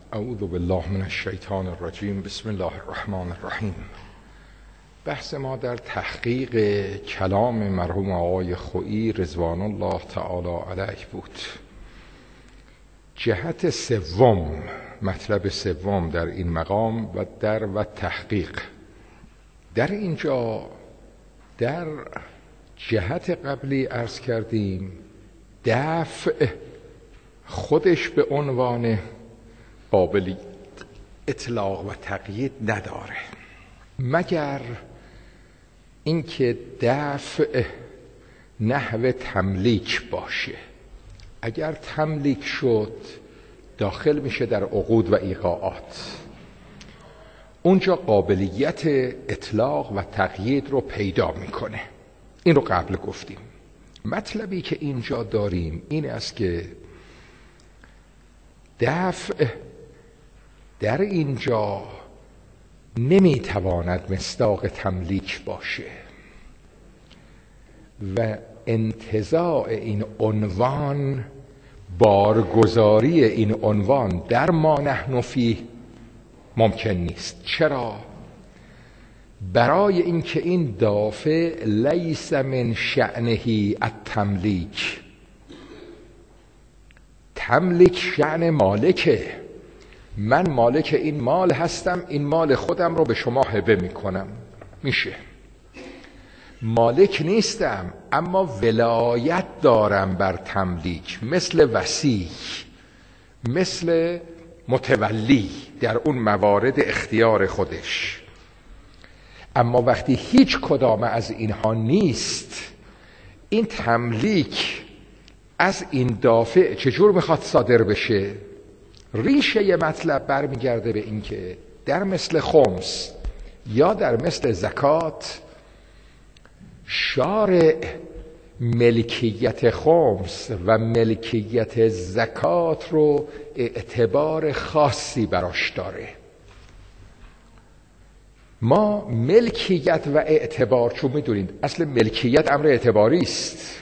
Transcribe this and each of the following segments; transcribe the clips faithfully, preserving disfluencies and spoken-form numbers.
اعوذ بالله من الشیطان الرجیم. بسم الله الرحمن الرحیم. بحث ما در تحقیق کلام مرحوم آقای خویی رضوان الله تعالی علیه بود. جهت سوم، مطلب سوم در این مقام و در و تحقیق، در اینجا در جهت قبلی عرض کردیم دفع خودش به عنوان قابلی اطلاق و تقیید نداره، مگر اینکه دفع نحو تملیک باشه. اگر تملیک شد داخل میشه در عقود و ایقاعات، اونجا قابلیت اطلاق و تقیید رو پیدا میکنه. این رو قبل گفتیم. مطلبی که اینجا داریم این است که دفع در اینجا نمیتواند مصداق تملیک باشه و انتزاع این عنوان، بارگذاری این عنوان در ما نحن فیه ممکن نیست. چرا؟ برای اینکه این دافع لیس من شأنه التملیک. تملیک شأن مالکه. من مالک این مال هستم، این مال خودم رو به شما هبه میکنم، میشه. مالک نیستم اما ولایت دارم بر تملیک، مثل وصی، مثل متولی در اون موارد اختیار خودش. اما وقتی هیچ کدام از اینها نیست، این تملیک از این دافع چجور میخواد صادر بشه؟ ریشه ی مطلب برمیگرده به این که در مثل خمس یا در مثل زکات، شارع ملکیت خمس و ملکیت زکات رو اعتبار خاصی براش داره. ما ملکیت و اعتبار، چون میدونید اصل ملکیت امر اعتباری است،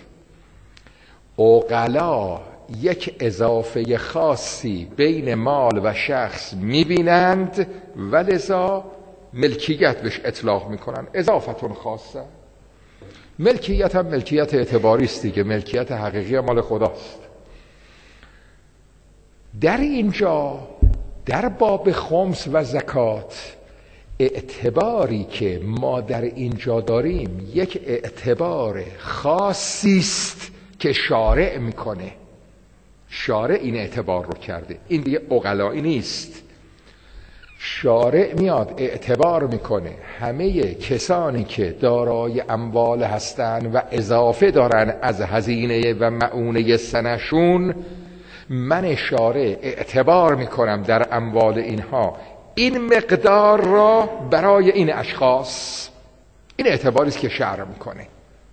عقلا یک اضافه خاصی بین مال و شخص میبینند و لذا ملکیت بهش اطلاق میکنن، اضافتون خاصه. ملکیت هم ملکیت اعتباری است دیگه، ملکیت حقیقی مال خداست. در اینجا در باب خمس و زکات اعتباری که ما در اینجا داریم یک اعتبار خاصی است که شارع میکنه. شارع این اعتبار رو کرده، این دیگه عقلایی نیست. شارع میاد اعتبار میکنه همه کسانی که دارای اموال هستن و اضافه دارن از هزینه و معونه سنشون، من شارع اعتبار میکنم در اموال اینها این مقدار را برای این اشخاص. این اعتباری است که شرع میکنه.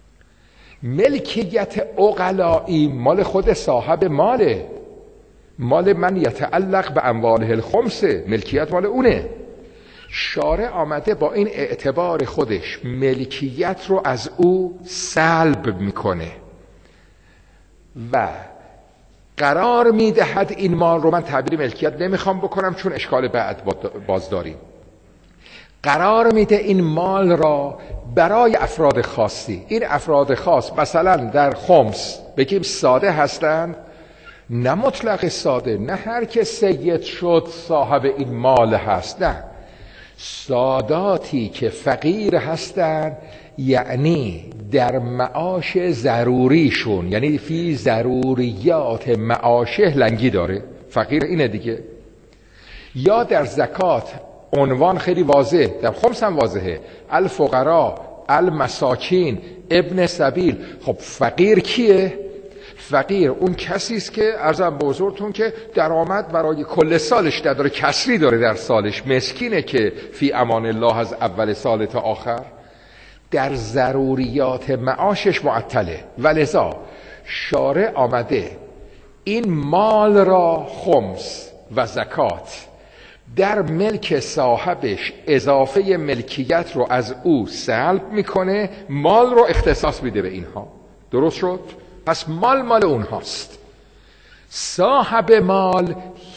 ملکیت عقلایی مال خود صاحب ماله، مال من یتعلق به امواله الخمسه، ملکیت مال اونه. شارع آمده با این اعتبار خودش ملکیت رو از او سلب میکنه و قرار میدهد این مال رو، من تعبیر ملکیت نمیخوام بکنم چون اشکال بعد باز داریم، قرار میده این مال را برای افراد خاصی. این افراد خاص مثلا در خمس بگیم ساده هستن، نه مطلق ساده، نه هر که سید شد صاحب این مال هست، نه، ساداتی که فقیر هستن، یعنی در معاش ضروریشون، یعنی فی ضروریات معاشه لنگی داره، فقیر اینه دیگه. یا در زکات عنوان خیلی واضح، در خمس هم واضحه، الفقراء المساکین ابن سبیل. خب فقیر کیه؟ فقیر اون کسی است که عرضم به حضورتون که درآمد برای کل سالش نداره، کسری داره در سالش. مسکینه که فی امان الله از اول سال تا آخر در ضروریات معاشش معطله. ولذا شارع آمده این مال را خمس و زکات در ملک صاحبش اضافه ملکیت رو از او سلب میکنه، مال رو اختصاص میده به اینها. درست شد؟ پس مال مال اونهاست. صاحب مال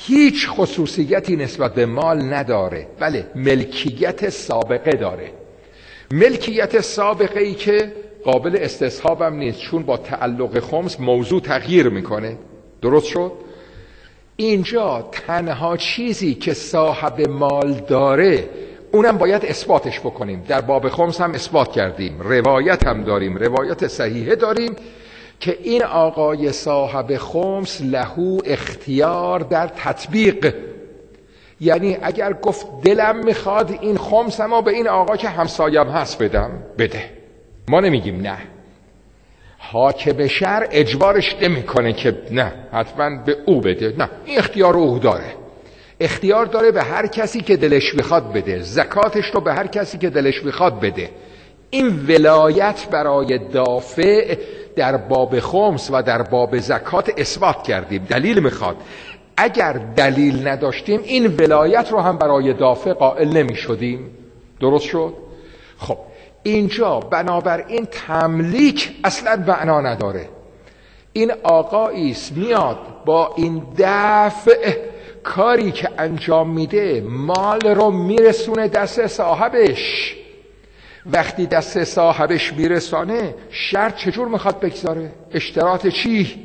هیچ خصوصیتی نسبت به مال نداره. بله، ملکیت سابقه داره. ملکیت سابقه ای که قابل استصحاب هم نیست، چون با تعلق خمس موضوع تغییر میکنه. درست شد؟ اینجا تنها چیزی که صاحب مال داره اونم باید اثباتش بکنیم. در باب خمس هم اثبات کردیم، روایت هم داریم، روایت صحیحه داریم که این آقای صاحب خمس لهو اختیار در تطبیق. یعنی اگر گفت دلم میخواد این خمسمو به این آقا که همسایم هست بدم، بده. ما نمیگیم نه. حاکم شرع اجبارش نمیکنه که نه حتما به او بده، نه، این اختیار او داره. اختیار داره به هر کسی که دلش بخواد بده. زکاتش رو به هر کسی که دلش بخواد بده. این ولایت برای دافع در باب خمس و در باب زکات اثبات کردیم. دلیل میخواد. اگر دلیل نداشتیم این ولایت رو هم برای دافع قائل نمی شدیم. درست شد؟ خب اینجا بنابراین تملیک اصلا معنا نداره. این آقاییست میاد با این دفع کاری که انجام میده مال رو میرسونه دست صاحبش. وقتی دست صاحبش میرسانه شرط چجور میخواد بگذاره؟ اشتراط چی؟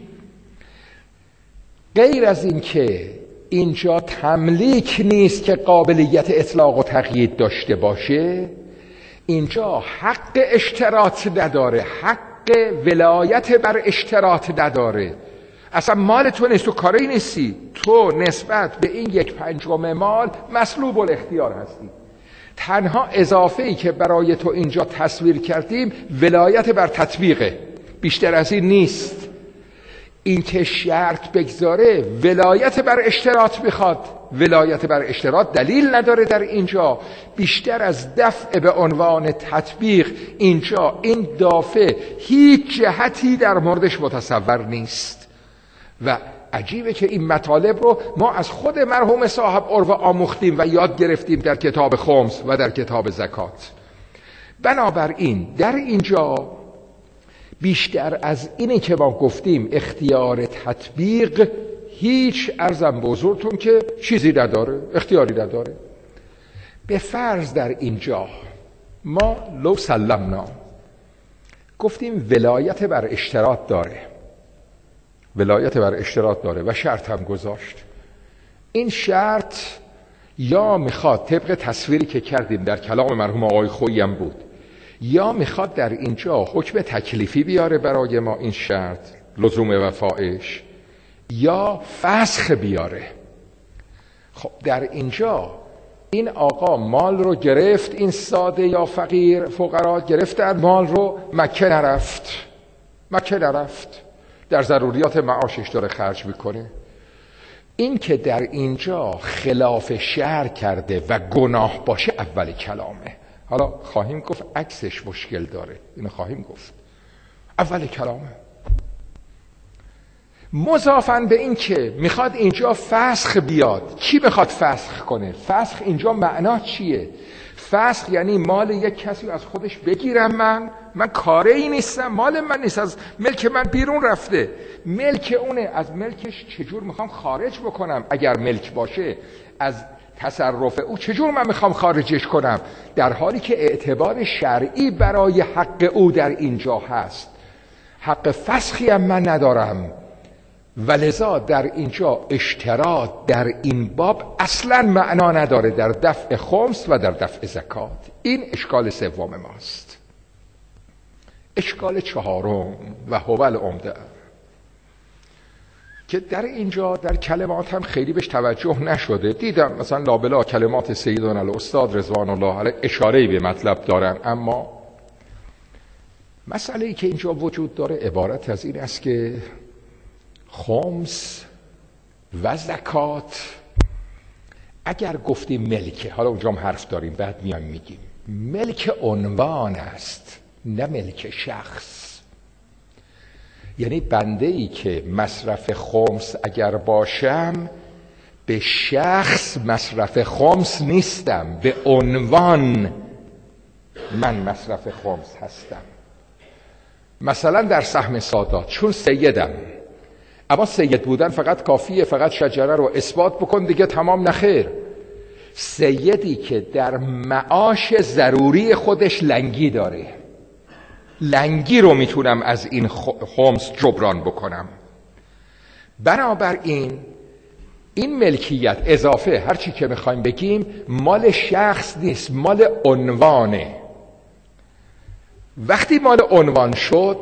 غیر از این که اینجا تملیک نیست که قابلیت اطلاق و تقیید داشته باشه، اینجا حق اشتراط نداره، حق ولایت بر اشتراط نداره. اصلا مال تو نیست، تو کاری نیستی، تو نسبت به این یک پنجم مال مسلوب الاختیار هستی. تنها اضافه ای که برای تو اینجا تصویر کردیم ولایت بر تطبیقه، بیشتر از این نیست. این که شرط بگذاره ولایت بر اشتراط بخواد، ولایت بر اشتراط دلیل نداره در اینجا. بیشتر از دفع به عنوان تطبیق اینجا این دافع هیچ جهتی در موردش متصور نیست. و عجیبه که این مطالب رو ما از خود مرحوم صاحب عروه آموختیم و یاد گرفتیم در کتاب خمس و در کتاب زکات. بنابراین در اینجا بیشتر از اینی که ما گفتیم اختیار تطبیق هیچ، عرضم به حضورتون که چیزی نداره، اختیاری نداره. به فرض در اینجا ما لو سلمنا گفتیم ولایت بر اشتراط داره، ولایت بر اشتراط داره و شرط هم گذاشت. این شرط یا میخواد طبق تصویری که کردیم در کلام مرحوم آقای خویی هم بود، یا میخواد در اینجا حکم تکلیفی بیاره برای ما این شرط لزوم وفایش، یا فسخ بیاره. خب در اینجا این آقا مال رو گرفت، این ساده یا فقیر فقرا گرفتن مال رو، مکه نرفت، مکه نرفت، در ضروریات معاشش داره خرج میکنه. این که در اینجا خلاف شرع کرده و گناه باشه اول کلامه. حالا خواهیم گفت عکسش مشکل داره، اینو خواهیم گفت. اول کلامه. مضافاً به این که میخواد اینجا فسخ بیاد. کی میخواد فسخ کنه؟ فسخ اینجا معنا چیه؟ فسخ یعنی مال یک کسی از خودش بگیرم، من من کاره ای نیستم، مال من نیست، از ملک من بیرون رفته، ملک اونه، از ملکش چجور میخوام خارج بکنم؟ اگر ملک باشه از تصرف او چجور من میخوام خارجش کنم؟ در حالی که اعتبار شرعی برای حق او در اینجا هست، حق فسخی هم من ندارم. ولذا در اینجا اشتراط در این باب اصلا معنا نداره در دفع خمس و در دفع زکات. این اشکال سوم ماست. اشکال چهارم و هو العمده که در اینجا در کلمات هم خیلی بهش توجه نشده. دیدم مثلا لابلا کلمات سیدنا الاستاد رضوان الله علیه اشاره‌ای به مطلب دارن، اما مسئله‌ای که اینجا وجود داره عبارت از این است که خمس و زکات اگر گفتیم ملکه، حالا اونجا هم حرف داریم بعد میایم میگیم، ملک عنوان است نه ملک شخص. یعنی بنده ای که مصرف خمس اگر باشم به شخص مصرف خمس نیستم، به عنوان من مصرف خمس هستم. مثلا در سهم سادات چون سیدم اما سید بودن فقط کافیه، فقط شجره رو اثبات بکن دیگه تمام، نخیر. سیدی که در معاش ضروری خودش لنگی داره، لنگی رو میتونم از این خمس جبران بکنم. بنابراین این ملکیت اضافه هر چی که میخوایم بگیم مال شخص نیست، مال عنوانه. وقتی مال عنوان شد،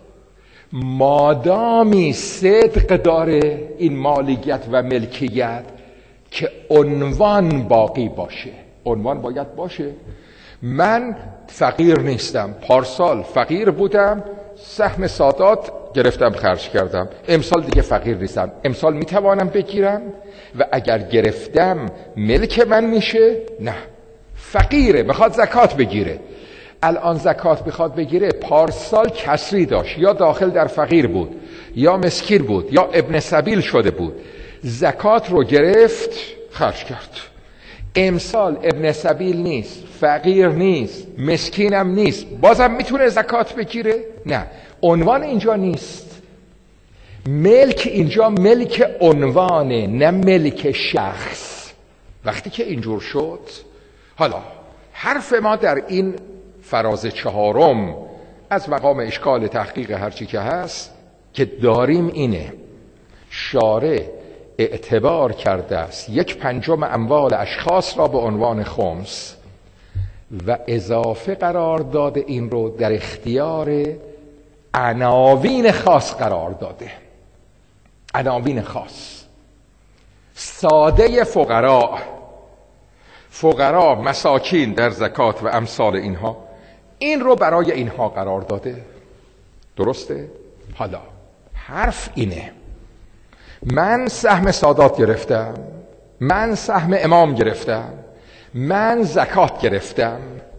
مادامی صدق داره این مالکیت و ملکیت که عنوان باقی باشه. عنوان باید باشه. من فقیر نیستم، پارسال فقیر بودم، سهم سادات گرفتم خرج کردم، امسال دیگه فقیر نیستم، امسال میتوانم بگیرم و اگر گرفتم ملک من میشه؟ نه، فقیره، میخواد زکات بگیره. الان زکات بخواد بگیره، پارسال کسری داشت، یا داخل در فقیر بود، یا مسکین بود، یا ابن سبیل شده بود، زکات رو گرفت خرج کرد. امسال ابن سبیل نیست، فقیر نیست، مسکینم نیست، بازم میتونه زکات بگیره؟ نه، عنوان اینجا نیست. ملک اینجا ملک عنوانه، نه ملک شخص. وقتی که اینجور شد، حالا حرف ما در این فراز چهارم از مقام اشکال تحقیق هرچی که هست که داریم اینه: شارع اعتبار کرده است یک پنجم اموال اشخاص را به عنوان خمس و اضافه قرار داده این رو در اختیار عناوین خاص قرار داده. عناوین خاص، ساده فقراء، فقراء مساکین در زکات و امثال اینها، این رو برای اینها قرار داده. درسته؟ حالا حرف اینه: من سهم سادات گرفتم، من سهم امام گرفتم، من زکات گرفتم،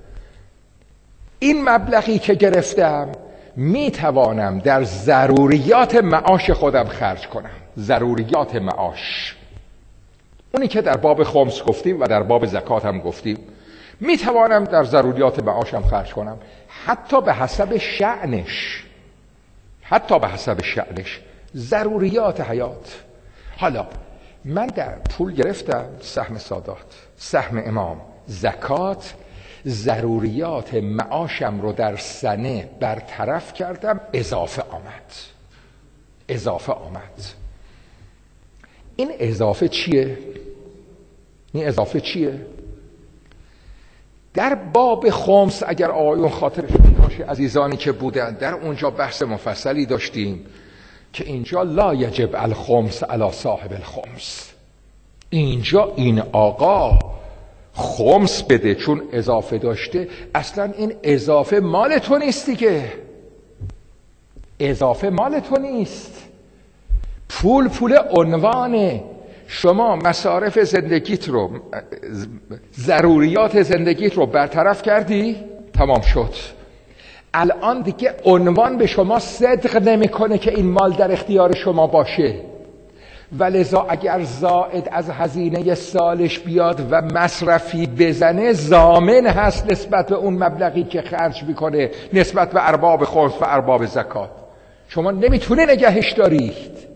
این مبلغی که گرفتم می توانم در ضروریات معاش خودم خرج کنم. ضروریات معاش، اونی که در باب خمس گفتیم و در باب زکات هم گفتیم، می توانم در ضروریات معاشم خرج کنم، حتی به حسب شأنش، حتی به حسب شأنش، ضروریات حیات. حالا من در پول گرفتم، سهم سادات، سهم امام، زکات، ضروریات معاشم رو در سنه برطرف کردم، اضافه آمد. اضافه آمد. این اضافه چیه؟ این اضافه چیه؟ در باب خمس اگر آقایون خاطرشون باشه، عزیزانی که بودن، در اونجا بحث مفصلی داشتیم که اینجا لا یجب الخمس علی صاحب الخمس. اینجا این آقا خمس بده چون اضافه داشته، اصلا این اضافه مال تو نیست دیگه. اضافه مال تو نیست. پول پول عنوانه. شما مصارف زندگیت رو، ضروریات زندگیت رو برطرف کردی، تمام شد. الان دیگه عنوان به شما صدق نمیکنه که این مال در اختیار شما باشه، ولذا اگر زائد از هزینه سالش بیاد و مصرفی بزنه، ضامن هست نسبت به اون مبلغی که خرج میکنه، نسبت به ارباب خمس و ارباب زکات. شما نمیتونه نگهش دارید.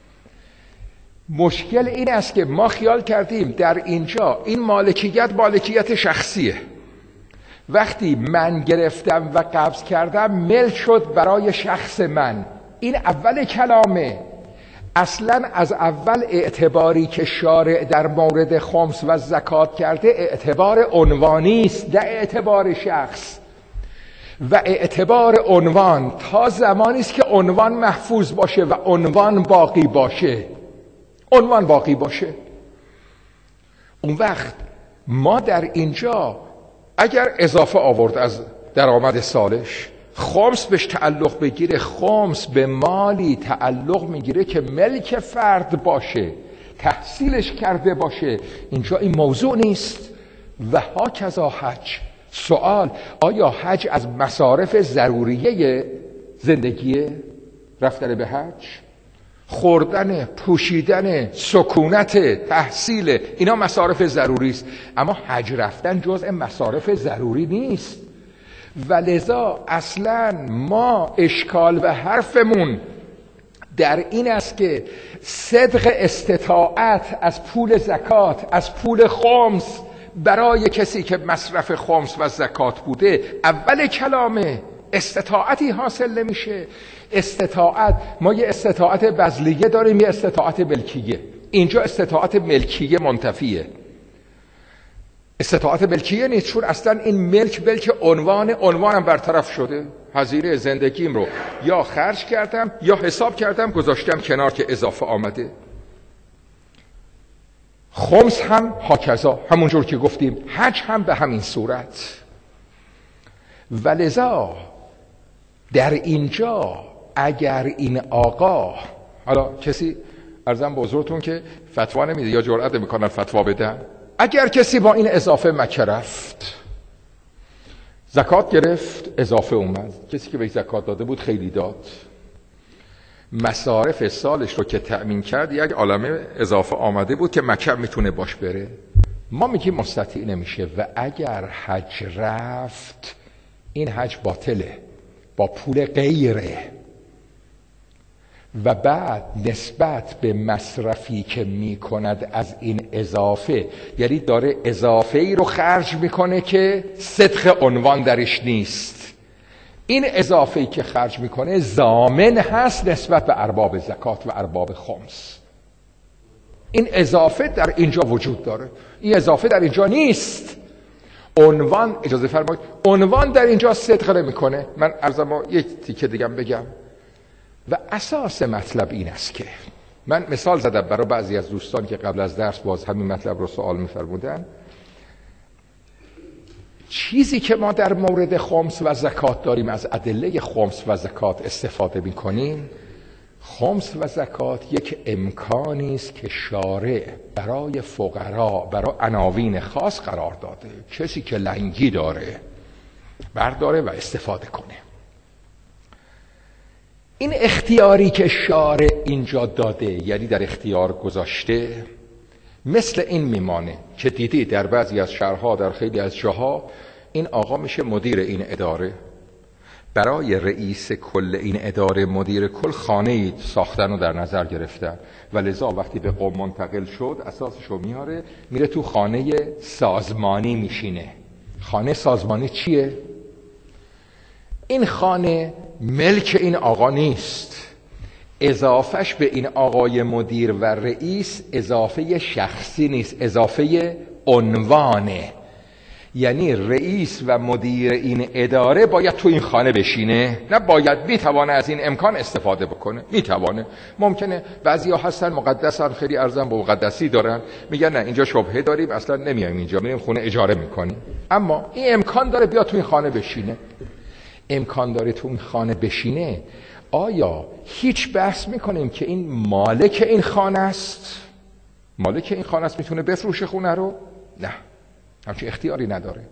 مشکل این است که ما خیال کردیم در اینجا این مالکیت مالکیت شخصیه. وقتی من گرفتم و قبض کردم، ملک شد برای شخص من. این اول کلامه. اصلا از اول اعتباری که شارع در مورد خمس و زکات کرده اعتبار عنوانی است، نه اعتبار شخص. و اعتبار عنوان تا زمانی است که عنوان محفوظ باشه و عنوان باقی باشه. عنوان باقی باشه. اون وقت ما در اینجا اگر اضافه آورد از درآمد سالش، خمس بهش تعلق بگیره، خمس به مالی تعلق میگیره که ملک فرد باشه، تحصیلش کرده باشه. اینجا این موضوع نیست. و هاکذا حج. سوال: آیا حج از مصارف ضروریه زندگیه؟ رفتن به حج، خوردن، پوشیدن، سکونت، تحصیل، اینا مصارف ضروری است. اما حج رفتن جزء مصارف ضروری نیست. ولذا اصلا ما اشکال و حرفمون در این است که صدق استطاعت از پول زکات، از پول خمس برای کسی که مصرف خمس و زکات بوده اول کلامه استطاعتی حاصل نمیشه. استطاعت، ما یه استطاعت بذلیه داریم، یه استطاعت ملکیه. اینجا استطاعت ملکیه منتفیه، استطاعت ملکیه نیست، چون اصلا این ملک بلکه عنوان عنوانم برطرف شده. هزینه زندگیم رو یا خرج کردم یا حساب کردم گذاشتم کنار که اضافه آمده. خمس هم هاکذا، همونجور که گفتیم. حج هم به همین صورت. ولذا در اینجا اگر این آقا، حالا کسی عرضم به حضورتون که فتوا نمیده یا جرئت نمیکنن فتوا بدن، اگر کسی با این اضافه مکه رفت، زکات گرفت، اضافه اومد، کسی که به زکات داده بود خیلی داد، مصارف سالش رو که تأمین کرد، یک عالمه اضافه آمده بود که مکه میتونه باش بره، ما میگیم مستطیع نمیشه. و اگر حج رفت، این حج باطله، با پول غیره، و بعد نسبت به مصرفی که میکند از این اضافه، یعنی داره اضافه ای رو خرج میکنه که صدق عنوان درش نیست. این اضافه ای که خرج میکنه ضامن هست نسبت به ارباب زکات و ارباب خمس. این اضافه در اینجا وجود داره، این اضافه در اینجا نیست. عنوان، اجازه فرمایید، عنوان در اینجا صدق نمیکنه. من عرضم یک تیکه دیگه بگم. و اساس مطلب این است که من مثال زدم برای بعضی از دوستان که قبل از درس باز همین مطلب رو سوال می‌فرمودن. چیزی که ما در مورد خمس و زکات داریم، از ادله خمس و زکات استفاده می‌کنیم. خمس و زکات یک امکانی است که شارع برای فقرا، برای عناوین خاص قرار داده. کسی که لنگی داره برداره و استفاده کنه. این اختیاری که شارع اینجا داده، یعنی در اختیار گذاشته، مثل این میمانه که دیدی در بعضی از شهرها، در خیلی از جاها، این آقا میشه مدیر این اداره. برای رئیس کل این اداره، مدیر کل، خانه‌ای ساختن و در نظر گرفتن و لذا وقتی به قم منتقل شد اساسشو میاره، میره تو خانه سازمانی میشینه. خانه سازمانی چیه؟ این خانه ملک این آقا نیست، اضافهش به این آقای مدیر و رئیس اضافه شخصی نیست، اضافه عنوانه. یعنی رئیس و مدیر این اداره باید تو این خانه بشینه، نه باید، میتوانه از این امکان استفاده بکنه، میتوانه. ممکنه بعضی ها هستن مقدسن، خیلی ارزم به مقدسی دارن، میگن نه اینجا شبهه داریم، اصلا نمیایم اینجا، میریم خونه اجاره میکنیم. اما این امکان داره بیاد تو این خانه بشینه. امکان داره تو این خانه بشینه. آیا هیچ بحث میکنیم که این مالک این خانه است؟ مالک این خانه است، میتونه بفروشه خونه رو؟ نه، همچین اختیاری نداره.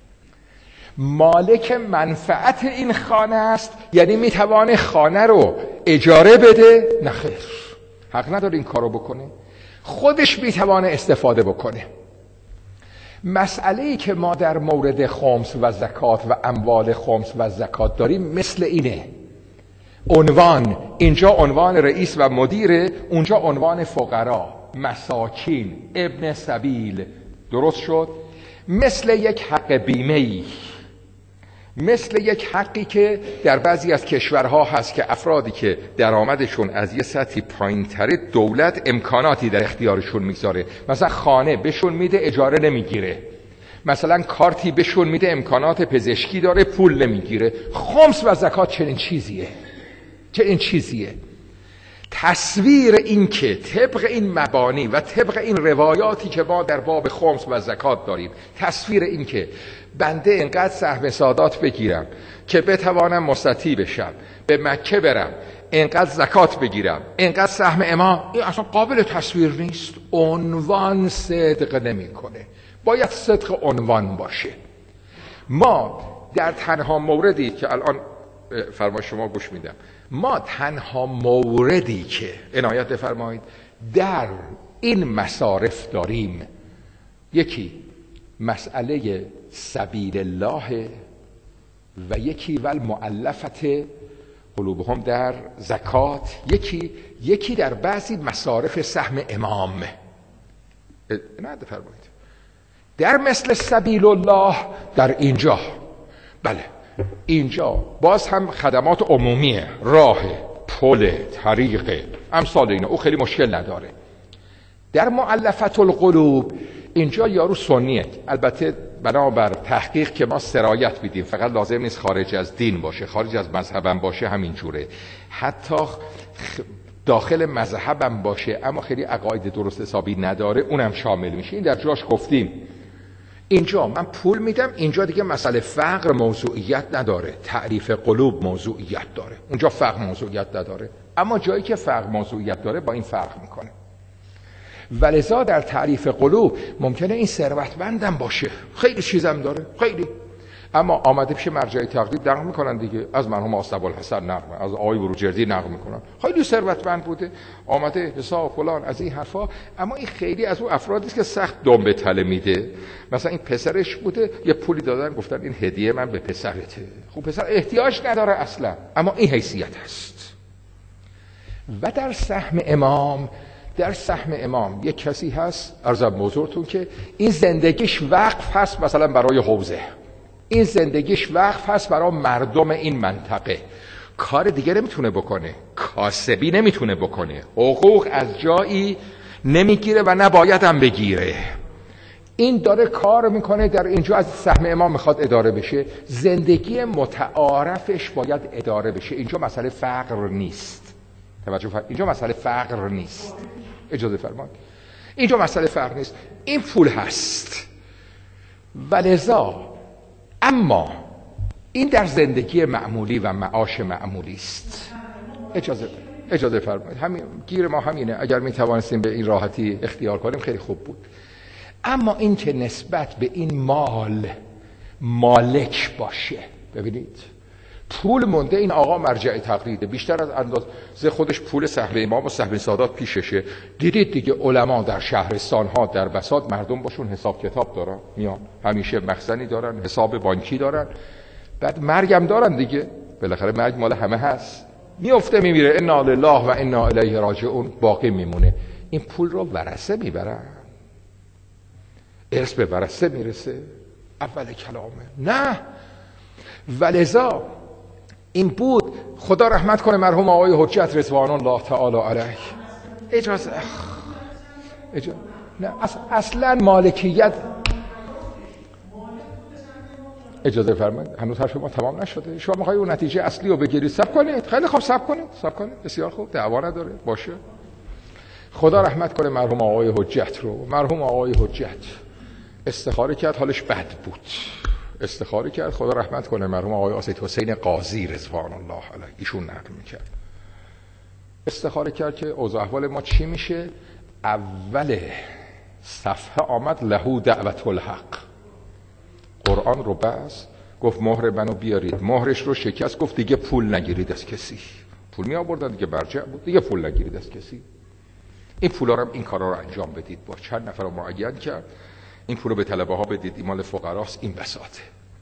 مالک منفعت این خانه است، یعنی میتوانه خانه رو اجاره بده؟ نه خیر، حق نداره این کارو بکنه. خودش میتوانه استفاده بکنه. مسئله‌ای که ما در مورد خمس و زکات و اموال خمس و زکات داریم مثل اینه. عنوان، اینجا عنوان رئیس و مدیره، اونجا عنوان فقرا، مساکین، ابن سبیل. درست شد؟ مثل یک حق بیمه‌ای، مثل یک حقی که در بعضی از کشورها هست که افرادی که درآمدشون از یه سطحی پایین‌تره، دولت امکاناتی در اختیارشون میگذاره. مثلا خانه بهشون میده، اجاره نمیگیره. مثلا کارتی بهشون میده، امکانات پزشکی داره، پول نمیگیره. خمس و زکات چنین چیزیه، چنین چیزیه. تصویر این که طبق این مبانی و طبق این روایاتی که ما در باب خمس و زکات داریم، تصویر این که بنده اینقدر سهم سادات بگیرم که بتوانم مستطیع بشم، به مکه برم، اینقدر زکات بگیرم، اینقدر سهم امام، این اصلا قابل تصویر نیست. عنوان صدق نمیکنه، باید صدق عنوان باشه. ما در تنها موردی که الان فرمای شما گوش میدم، ما تنها موردی که عنایت بفرمایید در این مصارف داریم، یکی مسئله سبیل الله و یکی ول مؤلفت قلوبهم در زکات، یکی یکی در بعضی مصارف سهم امام. نه فرمایید در مثل سبیل الله در اینجا، بله اینجا باز هم خدمات عمومیه، راه، پل، طریق، امثال اینا، او خیلی مشکل نداره. در مؤلفة القلوب اینجا یارو سنیه، البته بنابر تحقیق که ما سرایت میدیم، فقط لازم نیست خارج از دین باشه، خارج از مذهبم باشه همین جوره، حتی داخل مذهبم باشه اما خیلی عقاید درست حسابی نداره اونم شامل میشه. این در جاش گفتیم. اینجا من پول میدم، اینجا دیگه مسئله فقر موضوعیت نداره، تعریف قلوب موضوعیت داره، اونجا فقر موضوعیت نداره. اما جایی که فقر موضوعیت داره با این فرق میکنه. ولذا در تعریف قلوب ممکنه این ثروتمندم باشه، خیلی چیزم داره، خیلی، اما آمده پیش مرجع تقلید نقل میکنن دیگه، از مرحوم آصف الحسن نقل، از آقای بروجردی نقل میکنن، خیلی ثروتمند بوده، آمده حساب فلان از این حرفا، اما این خیلی از اون افرادی است که سخت دم به تله میده. مثلا این پسرش بوده، یه پولی دادن گفتن این هدیه من به پسرته، خب پسر احتیاج نداره اصلا، اما این حیثیت هست. و در سهم امام، در سهم امام یک کسی هست، عرضم موضوعتون که این زندگیش وقف هست مثلا برای حوزه، این زندگیش وقف هست برای مردم این منطقه، کار دیگه نمیتونه بکنه، کاسبی نمیتونه بکنه، حقوق از جایی نمیگیره و نباید هم بگیره. این داره کار میکنه در اینجا، از سهم امام میخواد اداره بشه، زندگی متعارفش باید اداره بشه. اینجا مسئله فقر نیست، توجه فرمایید، اینجا مسئله فقر نیست، اجازه فرمایید، اینجا مسئله فقر نیست، این پول هست. ولذا اما این در زندگی معمولی و معاش معمولی است. اجازه اجازه فرمایید، همین گیر ما همینه، اگر می توانستیم به این راحتی اختیار کنیم خیلی خوب بود. اما این که نسبت به این مال مالک باشه، ببینید پول مونده، این آقا مرجع تقلیده، بیشتر از اندازه خودش پول سهم امام و سهم سادات پیششه. دیدید دیگه علما در شهرستان ها در بساط مردم باشون حساب کتاب دارن، میان همیشه مخزنی دارن، حساب بانکی دارن، بعد مرگم دارن دیگه، بالاخره مرگ مال همه هست، میفته میمیره، انا لله و انا الیه راجعون، باقی میمونه. این پول رو ورثه میبرن، ارث به ورثه میرسه، اول کلامه نه. ولذا این بود، خدا رحمت کنه مرحوم آقای حجت رضوان الله تعالی علیه، اجازه اجازه نه اصلا مالکیت، اجازه فرمایید هنوز حرف ما تمام نشده، شما میخواید اون نتیجه اصلی رو بگیرید، صبر کنید، خیلی خوب صبر کنید، صبر کنید، بسیار خوب، دعوا نداره، باشه. خدا رحمت کنه مرحوم آقای حجت رو. مرحوم آقای حجت استخاره کرد، حالش بد بود، استخاره کرد، خدا رحمت کنه مرحوم آقای آسید حسین قاضی رضوان الله علیه، ایشون نقل میکرد، استخاره کرد که اوضاع احوال ما چی میشه. اول صفحه آمد لهو دعوت الحق، قرآن رو بس، گفت مهر منو بیارید، مهرش رو شکست، گفت دیگه پول نگیرید از کسی، پول می آوردن دیگه، برجع بود، دیگه پول نگیرید از کسی، این پولا رو این کارا رو انجام بدید، با چند نفر رو معین کرد، این پول رو به طلبه ها بدید، این مال فقراست، این بساطه.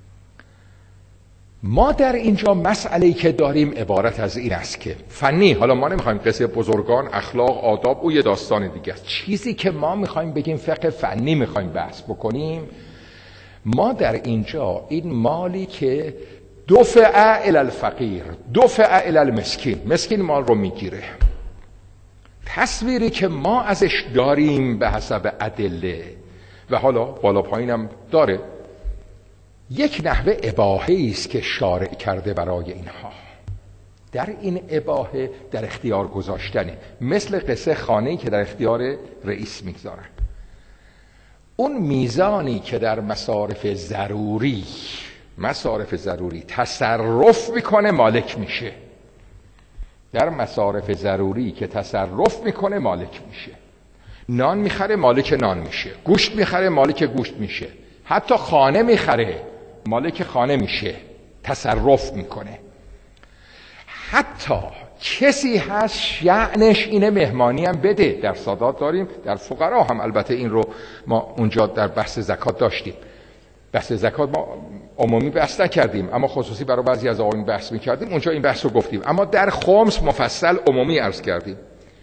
ما در اینجا مسئله‌ای که داریم عبارت از این است که فنی، حالا ما نمیخوایم قصه بزرگان، اخلاق، آداب، او یه داستان دیگه است، چیزی که ما میخوایم بگیم فقه فنی میخوایم بحث بکنیم، ما در اینجا این مالی که دفع الی الفقیر، دفع الی المسکین، مسکین مال رو میگیره، تصویری که ما ازش داریم به حسب ادله و حالا بالا پایینم داره، یک نحوه اباحه است که شارع کرده برای اینها. در این اباحه در اختیار گذاشتنه، مثل قصه خانه‌ای که در اختیار رئیس میگذارن. اون میزانی که در مصارف ضروری مصارف ضروری تصرف میکنه مالک میشه، در مصارف ضروری که تصرف میکنه مالک میشه. نان میخره مالک نان میشه، گوشت میخره مالک گوشت میشه، حتی خانه میخره مالک خانه میشه، تصرف میکنه. حتی کسی هست شأنش اینه مهمانی هم بده، در سادات داریم، در فقرا هم البته این رو ما اونجا در بحث زکات داشتیم، بحث زکات ما عمومی بحث نکردیم، اما خصوصی برای بعضی از آقایون بحث میکردیم، اونجا این بحث رو گفتیم. اما در خمس مفصل عمومی عرض کردیم.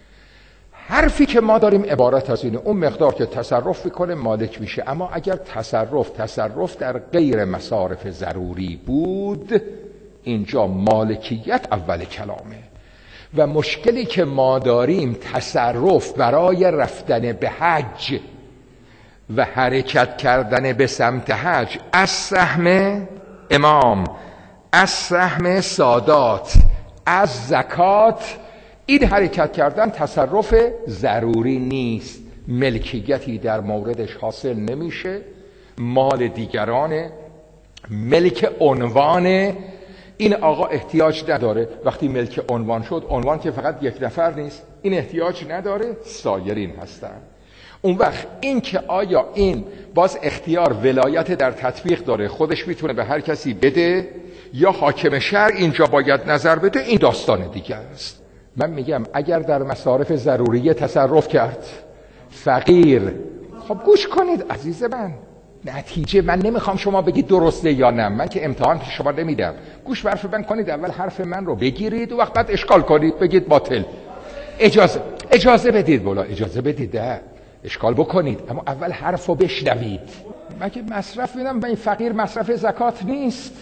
حرفی که ما داریم عبارت از اینه، اون مقدار که تصرف میکنه مالک میشه. اما اگر تصرف تصرف در غیر مصارف ضروری بود، اینجا مالکیت اول کلامه. و مشکلی که ما داریم تصرف برای رفتن به حج و حرکت کردن به سمت حج از سهم امام، از سهم سادات، از زکات، این حرکت کردن تصرف ضروری نیست، ملکیتی در موردش حاصل نمیشه، مال دیگرانه، ملک عنوانه. این آقا احتیاج نداره، وقتی ملک عنوان شد، عنوان که فقط یک نفر نیست، این احتیاج نداره، سایرین هستن. اون وقت این که آیا این باز اختیار ولایت در تطبیق داره، خودش میتونه به هر کسی بده یا حاکم شهر اینجا باید نظر بده، این داستان دیگه است. من میگم اگر در مصارف ضروریه تصرف کرد فقیر، خب گوش کنید عزیز من، نتیجه من نمیخوام شما بگید درسته یا نه، من که امتحان پیش شما نمیدم. گوش برف من کنید، اول حرف من رو بگیرید و وقت بعد اشکال کنید بگید باطل. اجازه اجازه بدید، بولا اجازه بدید، ده اشکال بکنید، اما اول حرف رو بشنوید. مگه مصرف میدم به این فقیر مصرف زکات نیست؟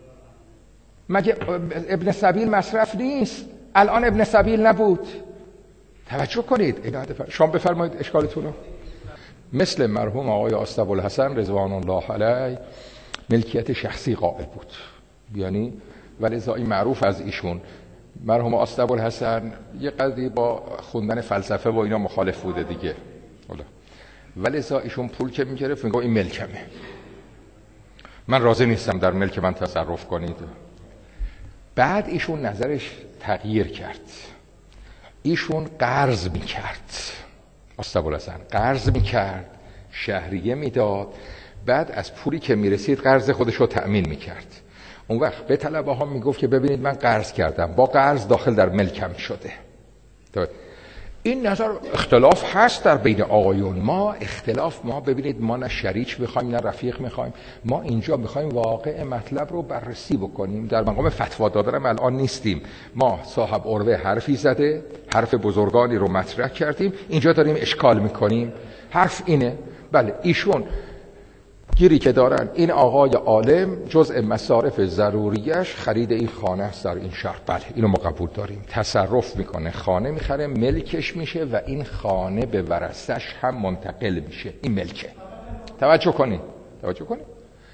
مگه ابن سبیل مصرف نیست؟ الان ابن سبیل نبود. توجه کنید، شما بفرمایید اشکالتون رو. مثل مرحوم آقای اسطوالحسن رضوان الله علیه ملکیت شخصی قائل بود، یعنی ولذا این معروف از ایشون. مرحوم اسطوالحسن یه قدری با خوندن فلسفه و اینا مخالف بوده دیگه، ولذا ایشون پول که میگرفت میگه این ملکمه، من راضی نیستم در ملک من تصرف کنید. بعد ایشون نظرش تغییر کرد، ایشون قرض میکرد، اسطوالحسن قرض میکرد، شهریه میداد، بعد از پولی که میرسید قرض خودش رو تأمین میکرد. اون وقت به طلبه ها میگفت که ببینید من قرض کردم، با قرض داخل در ملکم شده. این نظر اختلاف هست در بین آقایون. ما اختلاف ما ببینید، ما نه شریک میخوایم نه رفیق میخوایم، ما اینجا میخوایم واقع مطلب رو بررسی بکنیم. در مقام فتوا دادن الان نیستیم. ما صاحب عروه حرفی زده، حرف بزرگانی رو مطرح کردیم، اینجا داریم اشکال میکنیم. حرف اینه، بله ایشون گیری که دارن، این آقای عالم جزء مصارف ضروریش خرید این خانه است در این شهر، بله اینو ما قبول داریم. تصرف میکنه، خانه میخره، ملکش میشه و این خانه به ورثش هم منتقل میشه، این ملکه. توجه کنید، توجه کنید.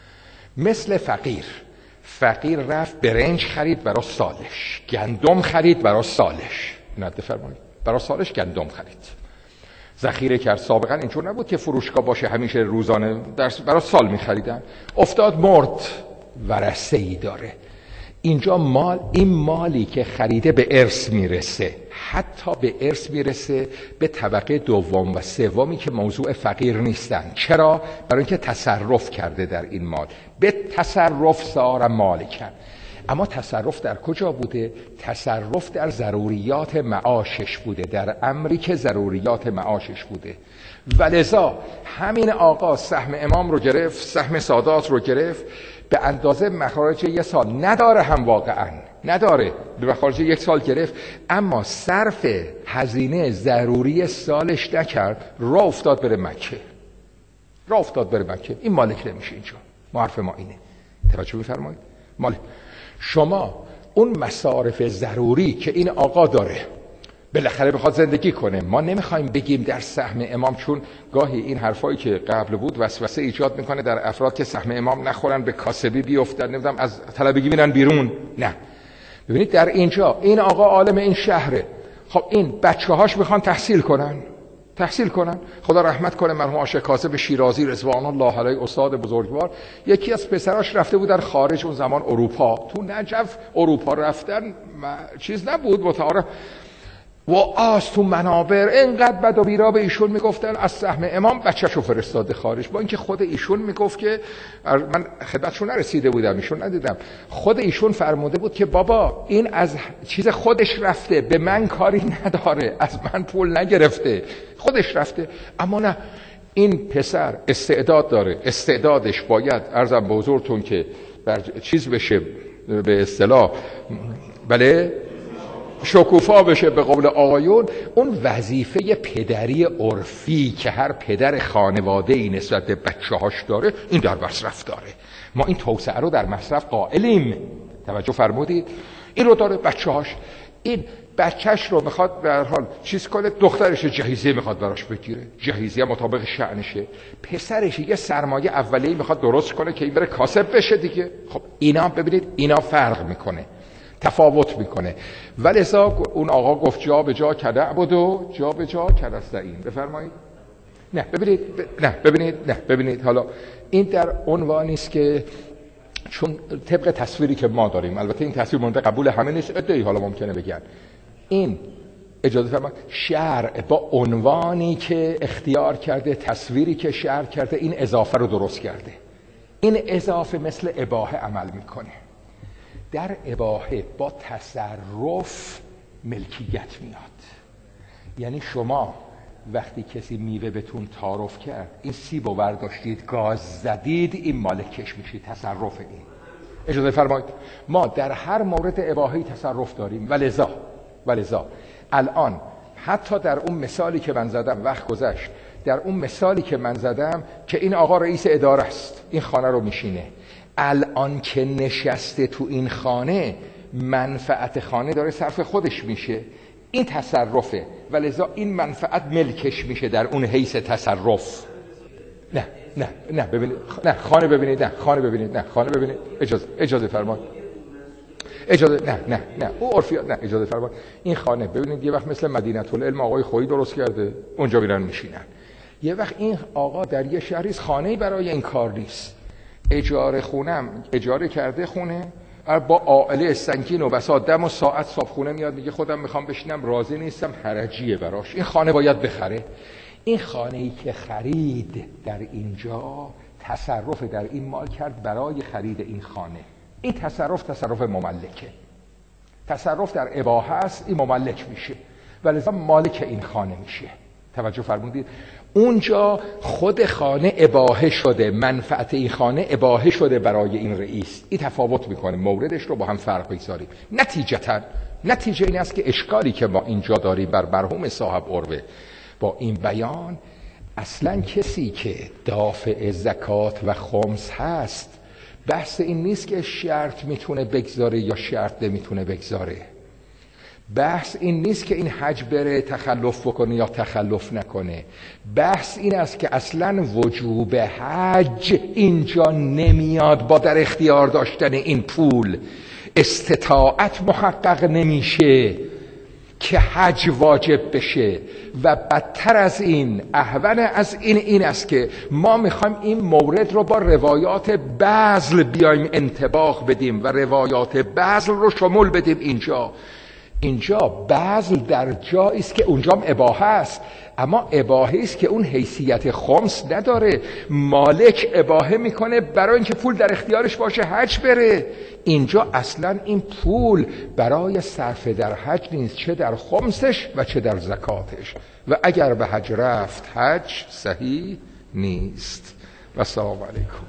مثل فقیر، فقیر رفت برنج خرید برای سالش، گندم خرید برای سالش، نده فرمایید، برای سالش گندم خرید، ذخیره کرد. سابقا اینجور نبود که فروشگاه باشه همیشه روزانه در برای سال می‌خریدن. افتاد مرد، ورثه‌ای داره. اینجا مال، این مالی که خریده به ارث میرسه، حتی به ارث میرسه به طبقه دوم و سومی که موضوع فقیر نیستن. چرا؟ برای اینکه تصرف کرده در این مال، به تصرف سار مالکن. اما تصرف در کجا بوده؟ تصرف در ضروریات معاشش بوده، در امری که ضروریات معاشش بوده. ولذا همین آقا سهم امام رو گرفت، سهم سادات رو گرفت، به اندازه مخارج یک سال نداره، هم واقعا نداره، به مخارج یک سال گرفت، اما صرف هزینه ضروری سالش نکرد، راه افتاد بره مکه، راه افتاد بره مکه. این مالک نمیشه. اینجا ما حرف ما اینه، توجه می‌فرمایید. مالک شما اون مصارف ضروری که این آقا داره، بالاخره بخواد زندگی کنه، ما نمیخوایم بگیم در سهم امام، چون گاهی این حرفایی که قبل بود وسوسه ایجاد میکنه در افراد که سهم امام نخورن، به کاسبی بیفتن، نمیدونم از طلبگی میرن بیرون. نه، ببینید در اینجا این آقا عالم این شهره، خب این بچه‌هاش میخوان تحصیل کنن، تحصیل کنن. خدا رحمت کنه مرحوم آشه کاظم شیرازی رضوان الله علیه، استاد بزرگوار، یکی از پسراش رفته بود در خارج، اون زمان اروپا، تو نجف اروپا رفتن چیز نبود متعارف، و آس تو منابر اینقدر بد و بیرا به ایشون میگفتن از سهم امام بچه‌شو فرستاده خارج، با اینکه خود ایشون میگفت که من خدمتشون نرسیده بودم، ایشون ندیدم، خود ایشون فرموده بود که بابا این از چیز خودش رفته، به من کاری نداره، از من پول نگرفته، خودش رفته. اما نه، این پسر استعداد داره، استعدادش باید عرضم به حضورتون که بر چیز بشه، به اصطلاح بله شکوفا بشه به قول آقایون. اون وظیفه پدری عرفی که هر پدر خانواده‌ای نسبت به بچه‌هاش داره، این در مصرف داره. ما این توسعه رو در مصرف قائلیم. توجه فرمودید؟ این رو داره بچه‌هاش. این بچهش رو میخواد به هر حال چیز کنه، دخترش جهیزیه میخواد براش بگیره، جهیزیه مطابق شأنشه. پسرش یه سرمایه اولیه‌ای میخواد درست کنه که این بره کاسب بشه دیگه. خب اینا ببینید اینا فرق میکنه، تفاوت میکنه. ولذا اون آقا گفت جا به جا کدع بود و جا به جا کدستعین. بفرمایید. نه ببینید ب... نه ببینید نه ببینید حالا این در عنوانی است که چون طبق تصویری که ما داریم، البته این تصویر مورد قبول همه نیست، ادعی حالا ممکنه بگن این اجازه فرمایید شرع با عنوانی که اختیار کرده، تصویری که شرع کرده، این اضافه رو درست کرده. این اضافه مثل اباحه عمل میکنه. در اباحه با تصرف ملکیت میاد. یعنی شما وقتی کسی میوه بهتون تعارف کرد، این سیب رو برداشتید گاز زدید، این مالکش میشید، تصرف این. اجازه فرمایید ما در هر مورد اباحه‌ای تصرف داریم. ولذا ولذا الان حتی در اون مثالی که من زدم، وقت گذشت، در اون مثالی که من زدم که این آقا رئیس اداره است، این خانه رو میشینه، الان که نشسته تو این خانه منفعت خانه داره صرف خودش میشه، این تصرفه. ولذا این منفعت ملکش میشه در اون حیث تصرف. نه نه نه ببینید، نه خانه ببینید، نه خانه ببینید، نه خانه ببینید. اجازه اجازه فرمایید. اجازه نه نه نه او عرفیات نه اجازه فرمایید. این خانه ببینید یه وقت مثل مدینه العلم آقای خویی درست کرده، اونجا میرن میشینن. یه وقت این آقا در یه شهری خانه‌ای برای این کار نیست، اجاره خونم اجاره کرده خونه با عائله سنگین و بساط دم و ساعت صاحب خونه میاد میگه خودم میخوام بشینم، راضی نیستم، حرجیه براش، این خانه باید بخره. این خانه‌ای که خرید در اینجا تصرف در این مال کرد برای خرید این خانه. این تصرف تصرف مملکه. تصرف در اباحه است، این مملک میشه، ولذا مالک این خانه میشه. توجه فرمودید؟ اونجا خود خانه اباحه شده، منفعت این خانه اباحه شده برای این رئیس. این تفاوت میکنه، موردش رو با هم فرق بگذاریم. نتیجتا نتیجه این است که اشکالی که ما اینجا داریم بر مرحوم صاحب عروه با این بیان، اصلا کسی که دافع زکات و خمس هست، بحث این نیست که شرط میتونه بگذاره یا شرط نمیتونه بگذاره. بحث این نیست که این حج بره تخلف بکنه یا تخلف نکنه. بحث این است که اصلا وجوب حج اینجا نمیاد با در اختیار داشتن این پول. استطاعت محقق نمیشه که حج واجب بشه. و بدتر از این، احون از این این است که ما میخوایم این مورد رو با روایات بذل بیایم انطباق بدیم و روایات بذل رو شمول بدیم اینجا. اینجا بذل در جایی است که اونجا هم اباحه است، اما اباحه است که اون حیثیت خمس نداره. مالک اباحه میکنه برای اینکه پول در اختیارش باشه حج بره. اینجا اصلا این پول برای صرف در حج نیست، چه در خمسش و چه در زکاتش. و اگر به حج رفت حج صحیح نیست. و السلام علیکم.